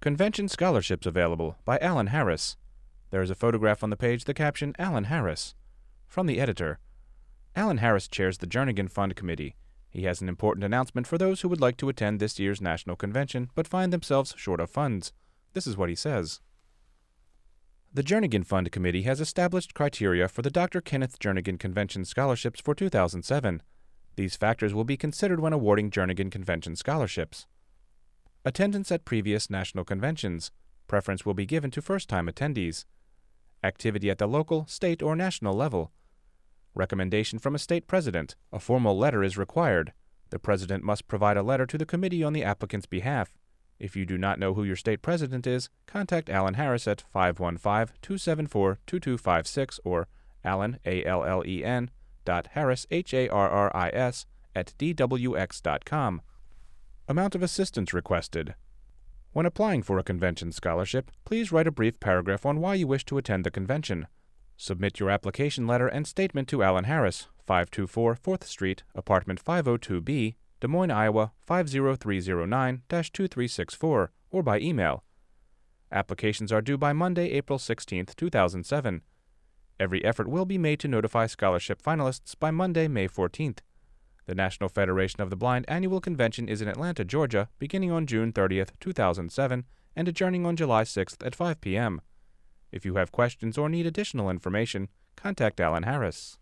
Convention Scholarships Available by Alan Harris. There is a photograph on the page, the caption, Alan Harris. From the editor. Alan Harris chairs the Jernigan Fund Committee. He has an important announcement for those who would like to attend this year's National Convention but find themselves short of funds. This is what he says. The Jernigan Fund Committee has established criteria for the Dr. Kenneth Jernigan Convention Scholarships for 2007. These factors will be considered when awarding Jernigan Convention scholarships. Attendance at previous national conventions. Preference will be given to first-time attendees. Activity at the local, state, or national level. Recommendation from a state president. A formal letter is required. The president must provide a letter to the committee on the applicant's behalf. If you do not know who your state president is, contact Alan Harris at 515-274-2256 or Allen, A-L-L-E-N, Harris, H-A-R-R-I-S, at dwx.com. Amount of assistance requested. When applying for a convention scholarship, please write a brief paragraph on why you wish to attend the convention. Submit your application letter and statement to Alan Harris, 524 4th Street, Apartment 502B, Des Moines, Iowa 50309-2364, or by email. Applications are due by Monday, April 16, 2007. Every effort will be made to notify scholarship finalists by Monday, May 14th. The National Federation of the Blind Annual Convention is in Atlanta, Georgia, beginning on June 30, 2007, and adjourning on July 6 at 5 p.m. If you have questions or need additional information, contact Alan Harris.